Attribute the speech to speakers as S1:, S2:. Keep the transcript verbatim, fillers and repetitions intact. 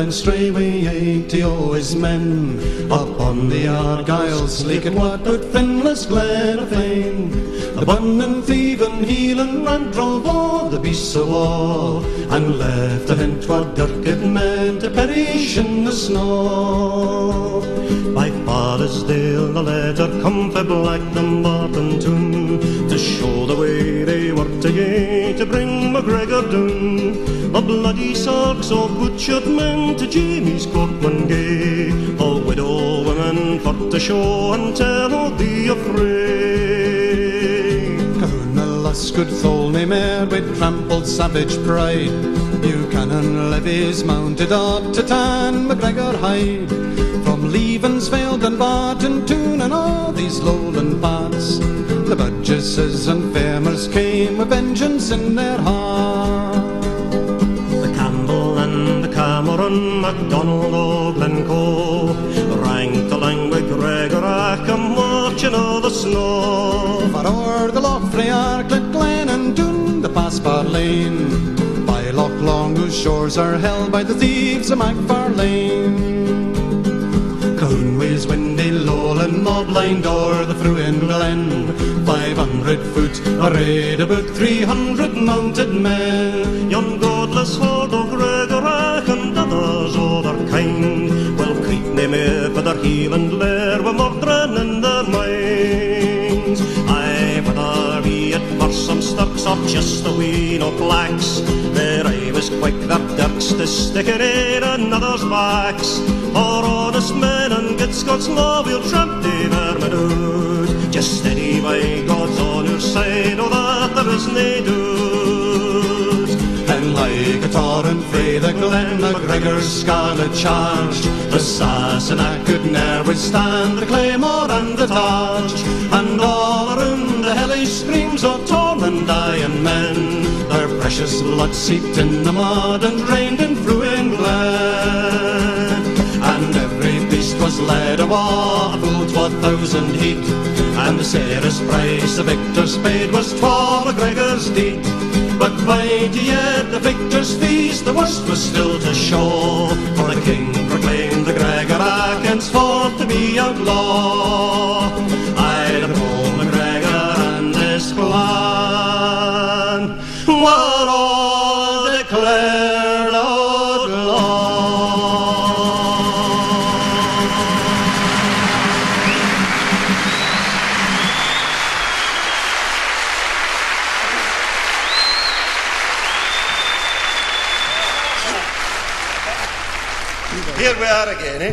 S1: went straightway eighty o' his men upon the Argyle sleek at what but Finless Glen of Fame. The bun and thief and heel and rant drove all the beasts of war, and left a hint what Dirked men to perish in the snow. By Barrisdale the letter come for Black Dumbarton Town, to show the way they were to gae to bring MacGregor down. The bloody sarks of butchered men to Jamie's court one gay, all widow women for to show and tell or be afraid. Cahoon the lass could thole nae mair with trampled savage pride, Buchanan levies mounted up to tan MacGregor hide. From Leavensvale, Dunbarton, Toon and all these lowland parts, the burgesses and farmers came with vengeance in their hearts. The Campbell and the Cameron, MacDonald o' Glencoe, rang to lang with Gregor Ackham marching o'er the snow. For o'er the loch frae Arklet Glen and Doon the Passbar Lane, by Loch Long whose shores are held by the thieves of Macfarlane. Coonway's windy lowland mob lined o'er the Fruin Glen, five hundred foot arrayed about three hundred mounted men. Yon godless horde o' Gregor Ach and others o' their kind will creep nae mair for their heel and lair wi' murdering in their minds. Aye, whether be it for some sturks or just a wee o' blacks, their I was quick their dirks to stick it in another's backs. For honest men and good Scots law we'll tramp the vermin out. Just steady by God's on your side, oh that there is nae doubt. Then like a torrent frae the glen MacGregor's scarlet charged, the Sassenach could ne'er withstand the claymore and the targe. And all around the hellish streams of torn and dying men, their precious blood seeped in the mud and drained in Fruin Glen. And every beast was led awa' a full twa thousand heat, and the sairest price the victor's paid was twa MacGregor's deed. But by to yet the victor's feast the worst was still to show, for the king proclaimed the Gregor Ach henceforth to be outlaw. Aye, the Paul MacGregor and his clan were all declared outlaw.
S2: Here we are again, eh?